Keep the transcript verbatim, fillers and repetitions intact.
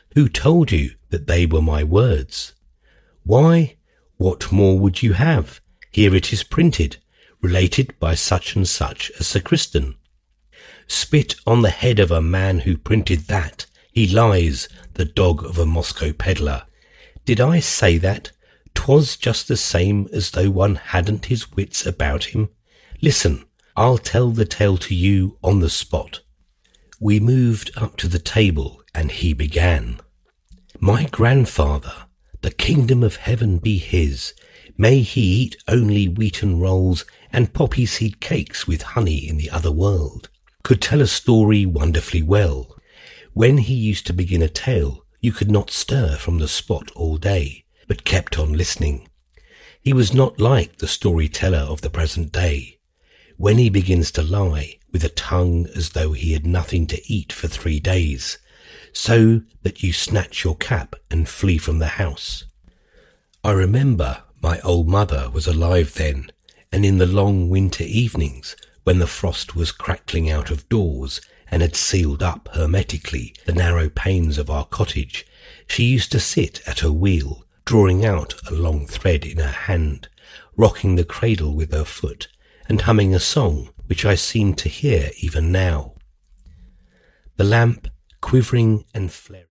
Who told you that they were my words? Why, what more would you have? Here it is printed, related by such and such a sacristan. Spit on the head of a man who printed that. He lies, the dog of a Moscow peddler. Did I say that? 'Twas just the same as though one hadn't his wits about him. Listen, I'll tell the tale to you on the spot. We moved up to the table, and he began. My grandfather, the kingdom of heaven be his, may he eat only wheaten rolls and poppy seed cakes with honey in the other world, could tell a story wonderfully well. When he used to begin a tale, you could not stir from the spot all day, but kept on listening. He was not like the storyteller of the present day. When he begins to lie, with a tongue as though he had nothing to eat for three days, so that you snatch your cap and flee from the house. I remember my old mother was alive then, and in the long winter evenings, when the frost was crackling out of doors and had sealed up hermetically the narrow panes of our cottage, she used to sit at her wheel, drawing out a long thread in her hand, rocking the cradle with her foot, and humming a song which I seem to hear even now. The lamp, quivering and flaring,